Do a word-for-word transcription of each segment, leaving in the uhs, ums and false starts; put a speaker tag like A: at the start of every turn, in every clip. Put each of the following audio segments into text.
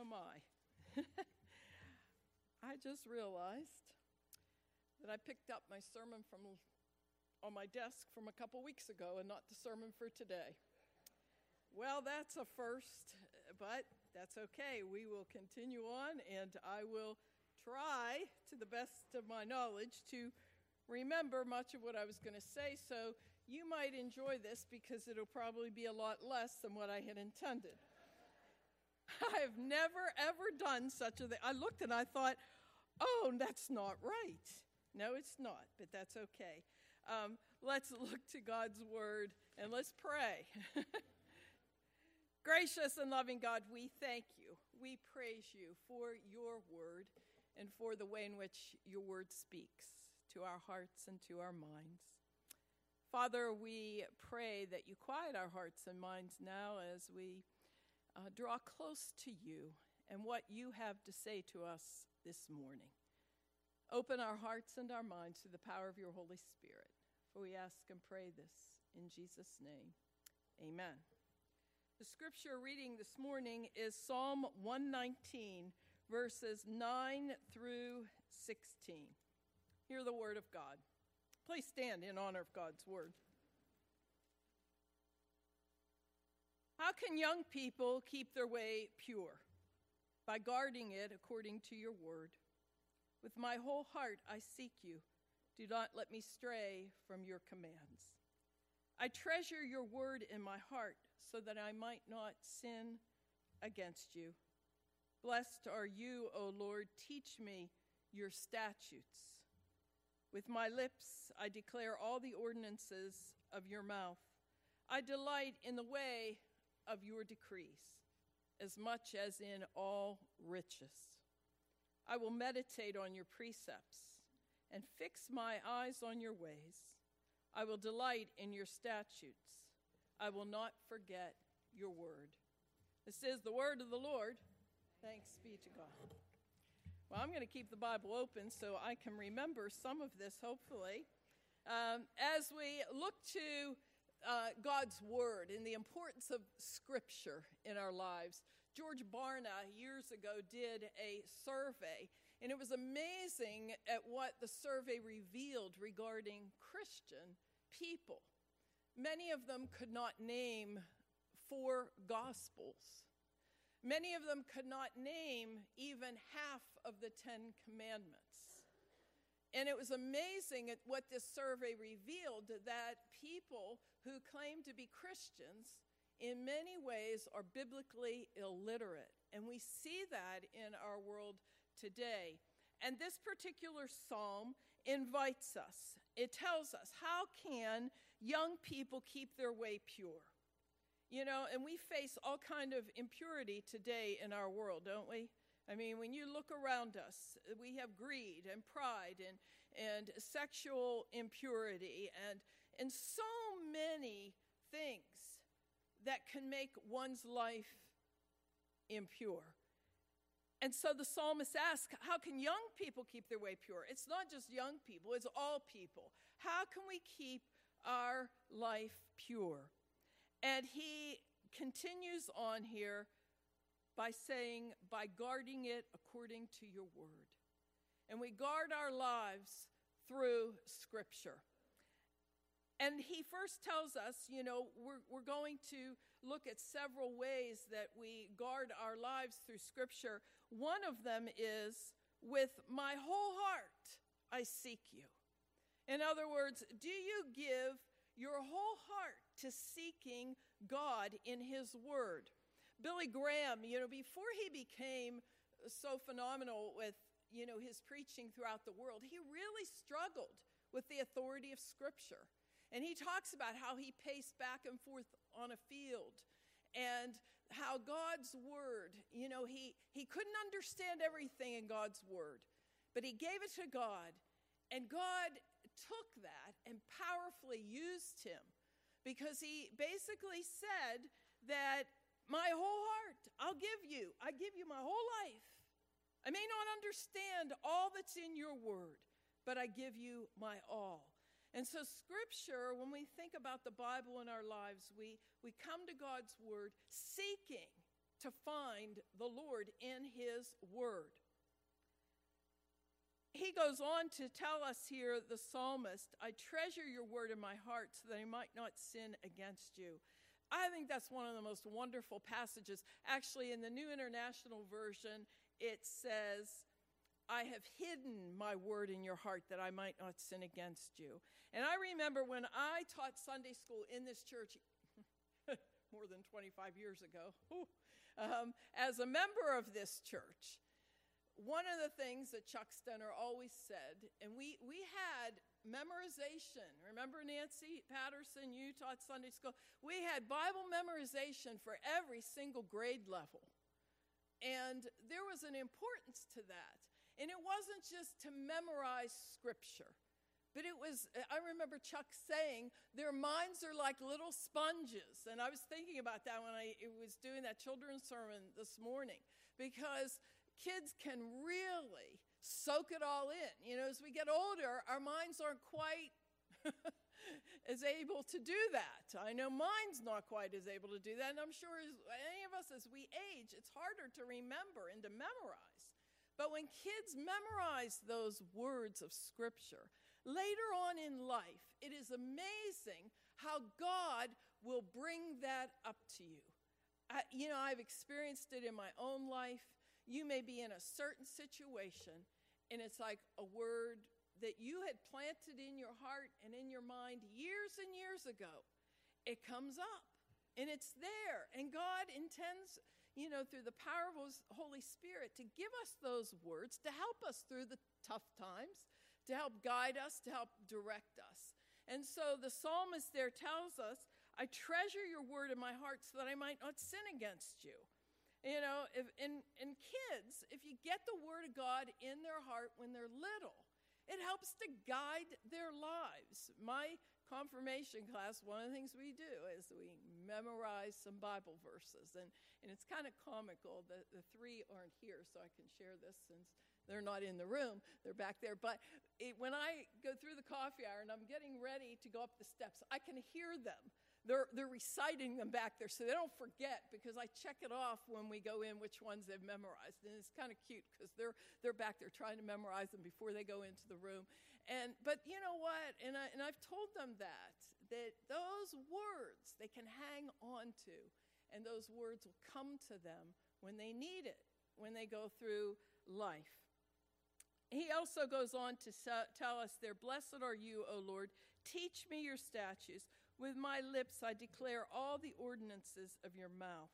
A: oh my. I just realized that I picked up my sermon from on my desk from a couple weeks ago and not the sermon for today. Well, that's a first, but that's okay. We will continue on, and I will try, to the best of my knowledge, to remember much of what I was going to say, so you might enjoy this because it'll probably be a lot less than what I had intended. I've never, ever done such a thing. I looked and I thought, oh, that's not right. No, it's not, but that's okay. Um, let's look to God's word and let's pray. Gracious and loving God, we thank you. We praise you for your word and for the way in which your word speaks to our hearts and to our minds. Father, we pray that you quiet our hearts and minds now as we uh, draw close to you and what you have to say to us this morning. Open our hearts and our minds to the power of your Holy Spirit. For we ask and pray this in Jesus' name. Amen. The scripture reading this morning is Psalm one nineteen, verses nine through sixteen. Hear the word of God. Please stand in honor of God's word. How can young people keep their way pure? By guarding it according to your word. With my whole heart I seek you. Do not let me stray from your commands. I treasure your word in my heart so that I might not sin against you. Blessed are you, O Lord. Teach me your statutes. With my lips I declare all the ordinances of your mouth. I delight in the way of your decrees as much as in all riches. I will meditate on your precepts and fix my eyes on your ways. I will delight in your statutes. I will not forget your word. This is the word of the Lord. Thanks be to God. Well, I'm going to keep the Bible open so I can remember some of this, hopefully. Um, as we look to uh, God's word and the importance of Scripture in our lives, George Barna years ago did a survey, and it was amazing at what the survey revealed regarding Christian people. Many of them could not name four Gospels. Many of them could not name even half of the Ten Commandments. And it was amazing at what this survey revealed, that people who claim to be Christians in many ways are biblically illiterate. And we see that in our world today. And this particular psalm invites us. It tells us, how can young people keep their way pure? You know, and we face all kind of impurity today in our world, don't we? I mean, when you look around us, we have greed and pride and, and sexual impurity and, and so many things that can make one's life impure. And so the psalmist asks, how can young people keep their way pure? It's not just young people, it's all people. How can we keep our life pure? And he continues on here by saying, by guarding it according to your word. And we guard our lives through Scripture. And he first tells us, you know, we're, we're going to look at several ways that we guard our lives through Scripture. One of them is, with my whole heart I seek you. In other words, do you give your whole heart to seeking God in his word? Billy Graham, you know, before he became so phenomenal with, you know, his preaching throughout the world, he really struggled with the authority of Scripture. And he talks about how he paced back and forth on a field and how God's word, you know, he, he couldn't understand everything in God's word, but he gave it to God, and God took that and powerfully used him, because he basically said that my whole heart I'll give you. I give you my whole life. I may not understand all that's in your word, but I give you my all. And so Scripture, when we think about the Bible in our lives, we, we come to God's word seeking to find the Lord in his word. He goes on to tell us here, the psalmist, I treasure your word in my heart so that I might not sin against you. I think that's one of the most wonderful passages. Actually, in the New International Version, it says, I have hidden my word in your heart that I might not sin against you. And I remember when I taught Sunday school in this church more than twenty-five years ago, um, as a member of this church, one of the things that Chuck Stenner always said, and we, we had memorization. Remember Nancy Patterson, you taught Sunday school? We had Bible memorization for every single grade level. And there was an importance to that. And it wasn't just to memorize scripture, but it was, I remember Chuck saying, their minds are like little sponges. And I was thinking about that when I was doing that children's sermon this morning, because kids can really soak it all in. You know, as we get older, our minds aren't quite as able to do that. I know mine's not quite as able to do that, and I'm sure as any of us, as we age, it's harder to remember and to memorize. But when kids memorize those words of Scripture, later on in life, it is amazing how God will bring that up to you. I, you know, I've experienced it in my own life. You may be in a certain situation, and it's like a word that you had planted in your heart and in your mind years and years ago. It comes up, and it's there. And God intends, you know, through the power of His Holy Spirit, to give us those words, to help us through the tough times, to help guide us, to help direct us. And so the psalmist there tells us, I treasure your word in my heart so that I might not sin against you. You know, if, and, and kids, if you get the word of God in their heart when they're little, it helps to guide their lives. My confirmation class, one of the things we do is we memorize some Bible verses. And, and it's kind of comical that the three aren't here, so I can share this since they're not in the room. They're back there. But it, when I go through the coffee hour and I'm getting ready to go up the steps, I can hear them. They're, they're reciting them back there so they don't forget, because I check it off when we go in which ones they've memorized. And it's kind of cute because they're, they're back there trying to memorize them before they go into the room. And But you know what? And, I, and I've told them that, that those words they can hang on to, and those words will come to them when they need it, when they go through life. He also goes on to tell us there, blessed are you, O Lord, teach me your statutes. With my lips I declare all the ordinances of your mouth.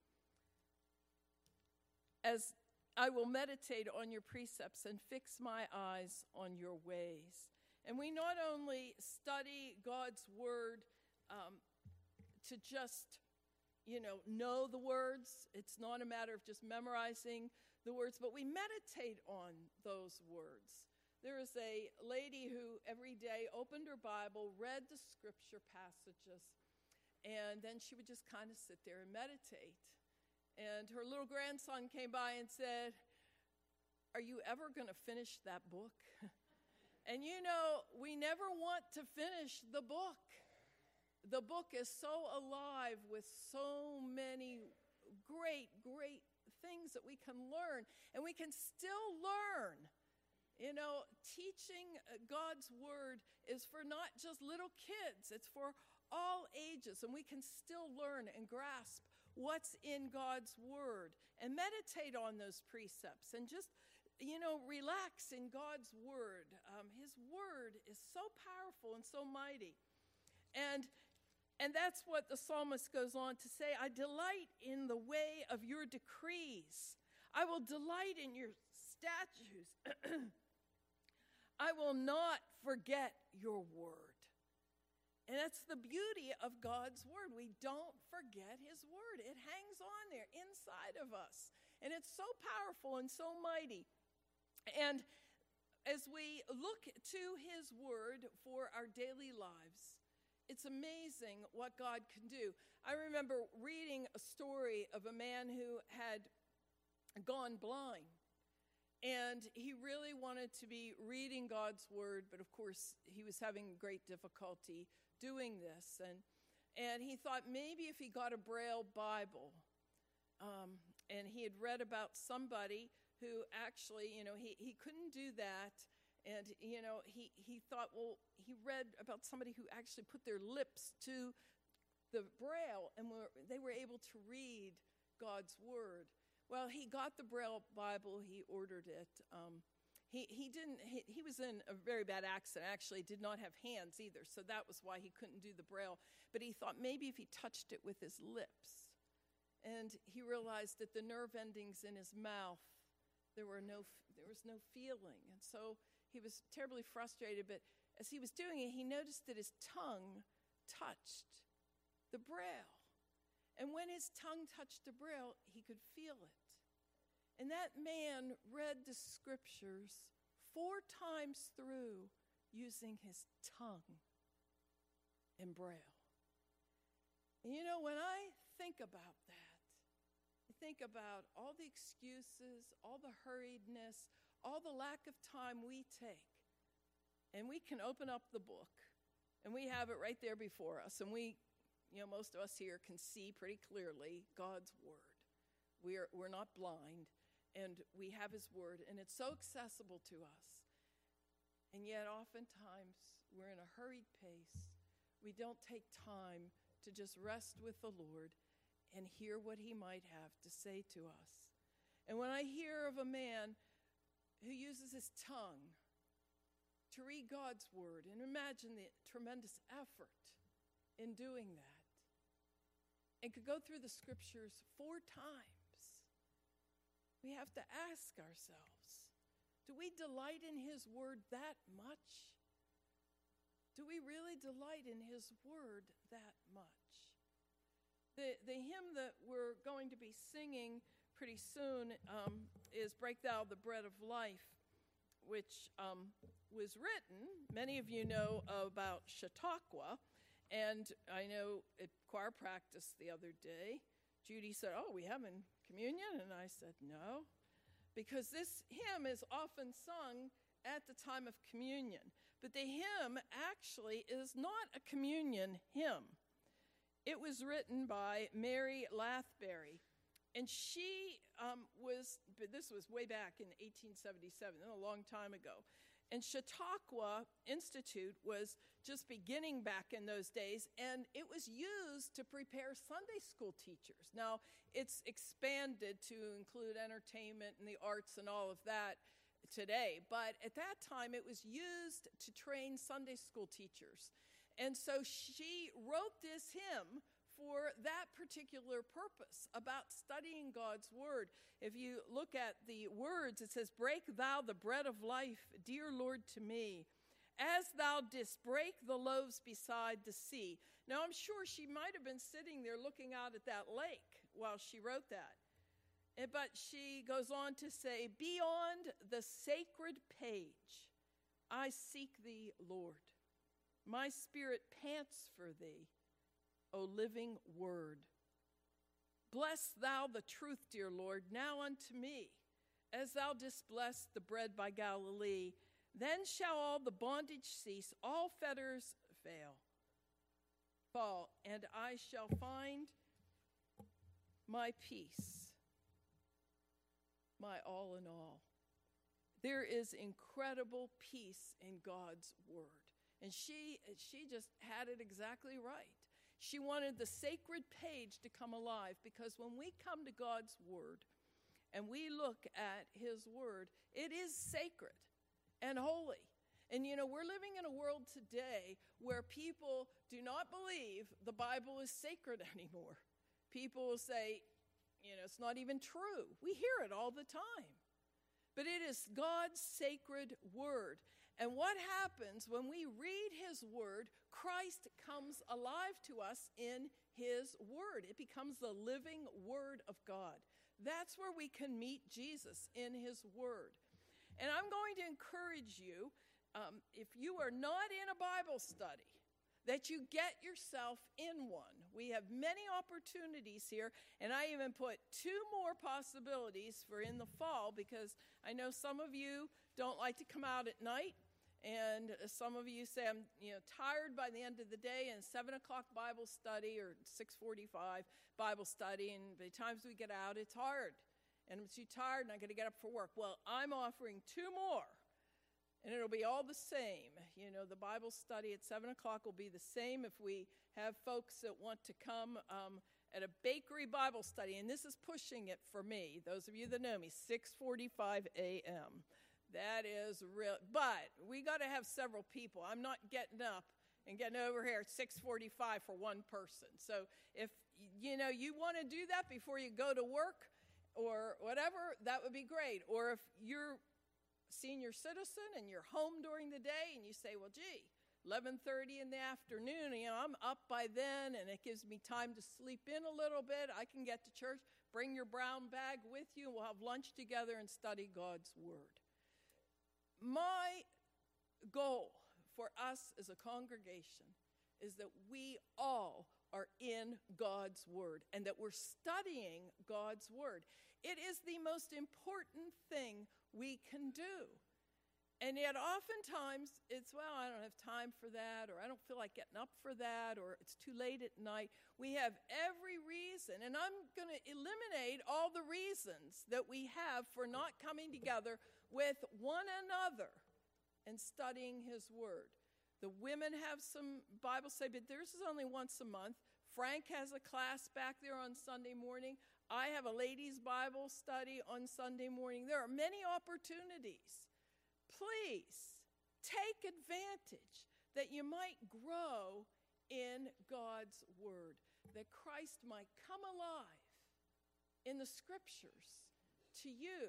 A: As I will meditate on your precepts and fix my eyes on your ways. And we not only study God's word um, to just, you know, know the words. It's not a matter of just memorizing the words, but we meditate on those words. There is a lady who every day opened her Bible, read the scripture passages, and then she would just kind of sit there and meditate. And her little grandson came by and said, are you ever going to finish that book? And you know, we never want to finish the book. The book is so alive with so many great, great things that we can learn, and we can still learn. You know, teaching God's word is for not just little kids. It's for all ages. And we can still learn and grasp what's in God's word and meditate on those precepts and just, you know, relax in God's word. Um, his word is so powerful and so mighty. And, and that's what the psalmist goes on to say. I delight in the way of your decrees. I will delight in your statutes. I will not forget your word. And that's the beauty of God's word. We don't forget his word. It hangs on there inside of us. And it's so powerful and so mighty. And as we look to his word for our daily lives, it's amazing what God can do. I remember reading a story of a man who had gone blind. And he really wanted to be reading God's word, but of course he was having great difficulty doing this. And, and he thought maybe if he got a Braille Bible, Um, and he had read about somebody who actually, you know, he, he couldn't do that. And, you know, he, he thought, well, he read about somebody who actually put their lips to the Braille and were, they were able to read God's word. Well, he got the Braille Bible. He ordered it. Um, he, he didn't, he, he was in a very bad accident, actually did not have hands either. So that was why he couldn't do the Braille. But he thought maybe if he touched it with his lips. And he realized that the nerve endings in his mouth, there were no, there was no feeling. And so he was terribly frustrated. But as he was doing it, he noticed that his tongue touched the Braille. And when his tongue touched the Braille, he could feel it. And that man read the scriptures four times through using his tongue in Braille. And you know, when I think about that, I think about all the excuses, all the hurriedness, all the lack of time we take. And we can open up the book, and we have it right there before us, and we, you know, most of us here can see pretty clearly God's word. We're, we're not blind, and we have his word, and it's so accessible to us. And yet oftentimes we're in a hurried pace. We don't take time to just rest with the Lord and hear what he might have to say to us. And when I hear of a man who uses his tongue to read God's word, and imagine the tremendous effort in doing that, and could go through the scriptures four times, we have to ask ourselves, do we delight in his word that much? Do we really delight in his word that much? The, the hymn that we're going to be singing pretty soon um, is Break Thou the Bread of Life, which um, was written, many of you know about Chautauqua, and I know at choir practice the other day, Judy said, oh, we having communion? And I said, no, because this hymn is often sung at the time of communion. But the hymn actually is not a communion hymn. It was written by Mary Lathbury, and she um, was, this was way back in eighteen seventy-seven, a long time ago. And Chautauqua Institute was just beginning back in those days, and it was used to prepare Sunday school teachers. Now, it's expanded to include entertainment and the arts and all of that today, but at that time it was used to train Sunday school teachers. And so she wrote this hymn for that particular purpose, about studying God's word. If you look at the words, it says, break thou the bread of life, dear Lord, to me, as thou didst break the loaves beside the sea. Now, I'm sure she might have been sitting there looking out at that lake while she wrote that. But she goes on to say, beyond the sacred page, I seek thee, Lord. My spirit pants for thee, O living word. Bless thou the truth, dear Lord, now unto me, as thou didst bless the bread by Galilee. Then shall all the bondage cease, all fetters fail, fall, and I shall find my peace, my all in all. There is incredible peace in God's word. And she, she just had it exactly right. She wanted the sacred page to come alive, because when we come to God's word and we look at his word, it is sacred and holy. And you know, we're living in a world today where people do not believe the Bible is sacred anymore. People will say, you know, it's not even true. We hear it all the time. But it is God's sacred word. And what happens when we read his word, Christ comes alive to us in his word. It becomes the living word of God. That's where we can meet Jesus, in his word. And I'm going to encourage you, um, if you are not in a Bible study, that you get yourself in one. We have many opportunities here, and I even put two more possibilities for in the fall, because I know some of you don't like to come out at night, And some of you say, I'm you know tired by the end of the day, and seven o'clock Bible study or six forty-five Bible study, and by the times we get out, it's hard. And I'm too tired, and I got to get up for work. Well, I'm offering two more, and it'll be all the same. You know, the Bible study at seven o'clock will be the same if we have folks that want to come um, at a bakery Bible study. And this is pushing it for me. Those of you that know me, six forty-five a.m. That is real. But we got to have several people. I'm not getting up and getting over here at six forty-five for one person. So if, you know, you want to do that before you go to work or whatever, that would be great. Or if you're senior citizen and you're home during the day and you say, well, gee, eleven thirty in the afternoon, you know, I'm up by then and it gives me time to sleep in a little bit. I can get to church. Bring your brown bag with you and we'll have lunch together and study God's word. My goal for us as a congregation is that we all are in God's word and that we're studying God's word. It is the most important thing we can do. And yet oftentimes it's, well, I don't have time for that, or I don't feel like getting up for that, or it's too late at night. We have every reason, and I'm going to eliminate all the reasons that we have for not coming together with one another and studying his word. The women have some Bible study, but theirs is only once a month. Frank has a class back there on Sunday morning. I have a ladies' Bible study on Sunday morning. There are many opportunities. Please take advantage that you might grow in God's word, that Christ might come alive in the scriptures to you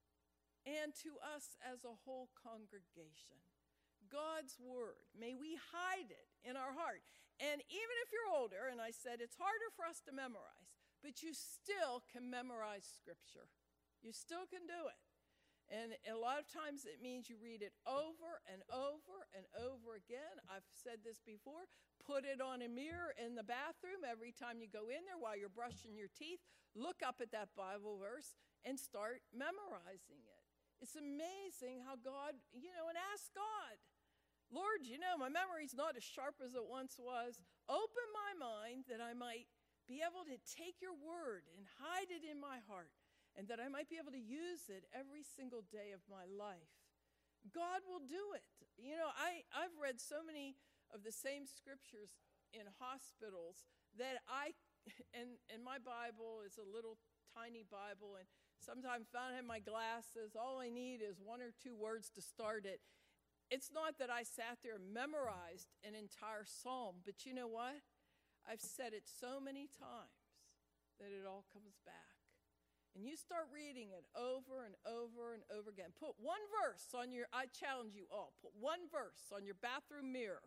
A: and to us as a whole congregation. God's word, may we hide it in our heart. And even if you're older, and I said it's harder for us to memorize, but you still can memorize scripture. You still can do it. And a lot of times it means you read it over and over and over again. I've said this before. Put it on a mirror in the bathroom every time you go in there while you're brushing your teeth. Look up at that Bible verse and start memorizing it. It's amazing how God, you know, and ask God, Lord, you know, my memory's not as sharp as it once was. Open my mind that I might be able to take your word and hide it in my heart, and that I might be able to use it every single day of my life. God will do it. You know, I, I've read so many of the same scriptures in hospitals that I, and, and my Bible is a little tiny Bible, and sometimes I don't have my glasses. All I need is one or two words to start it. It's not that I sat there and memorized an entire psalm, but you know what? I've said it so many times that it all comes back. And you start reading it over and over and over again. Put one verse on your, I challenge you all, put one verse on your bathroom mirror.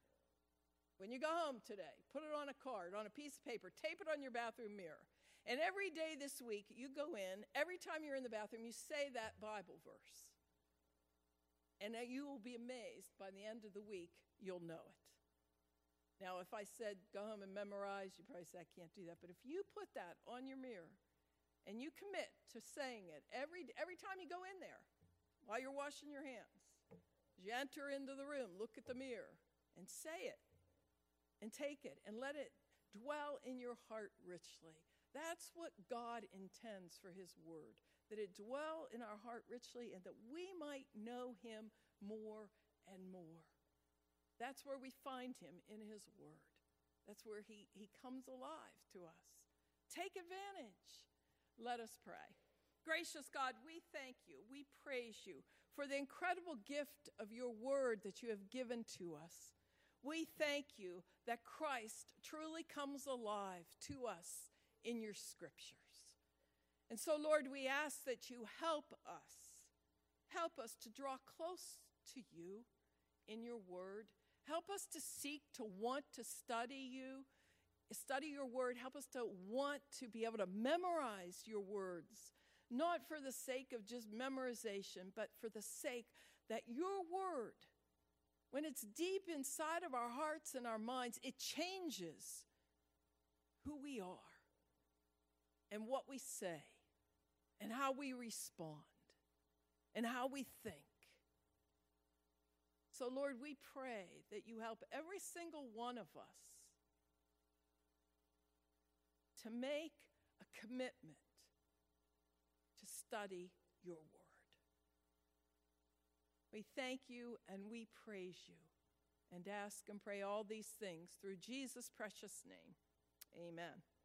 A: When you go home today, put it on a card, on a piece of paper, tape it on your bathroom mirror. And every day this week, you go in, every time you're in the bathroom, you say that Bible verse. And you will be amazed by the end of the week, you'll know it. Now, if I said go home and memorize, you probably say I can't do that. But if you put that on your mirror, and you commit to saying it every, every time you go in there, while you're washing your hands, as you enter into the room, look at the mirror and say it and take it and let it dwell in your heart richly. That's what God intends for his word, that it dwell in our heart richly and that we might know him more and more. That's where we find him, in his word. That's where he, he comes alive to us. Take advantage. Let us pray. Gracious God, we thank you, we praise you for the incredible gift of your word that you have given to us. We thank you that Christ truly comes alive to us in your scriptures. And so, Lord, we ask that you help us. Help us to draw close to you in your word. Help us to seek to want to study you. Study your word. Help us to want to be able to memorize your words, not for the sake of just memorization, but for the sake that your word, when it's deep inside of our hearts and our minds, it changes who we are and what we say and how we respond and how we think. So, Lord, we pray that you help every single one of us to make a commitment to study your word. We thank you and we praise you and ask and pray all these things through Jesus' precious name. Amen.